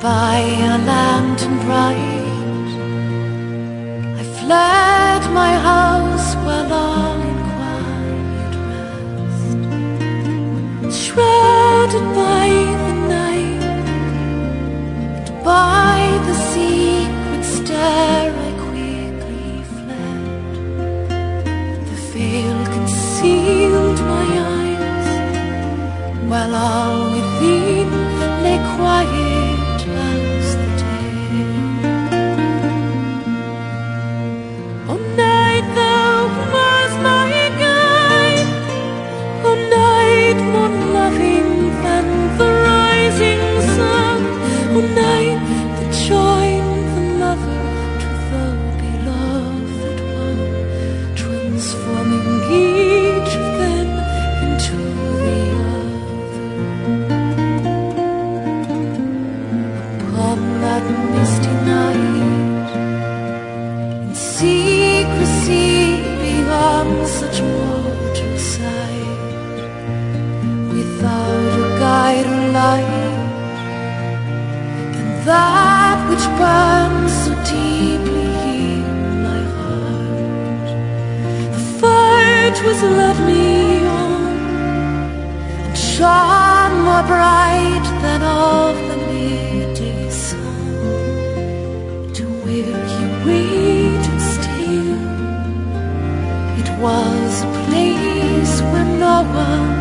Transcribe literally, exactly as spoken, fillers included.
by a lantern bright, I fled my house while all in quiet rest. Shrouded by the night and by the secret stair, I quickly fled. The veil concealed my eyes, while all within lay quiet as the day. Oh night, thou was my guide, oh night, more loving than the rising sun, oh night, that joined the lover to the beloved one, transforming each of them into the other. On that misty night, in secrecy beyond such mortal sight, without a guide or light, and that which burns so deeply in my heart, the fire was led me on, and shone more bright than all the midday sun, to where he waited still. It was a place where no one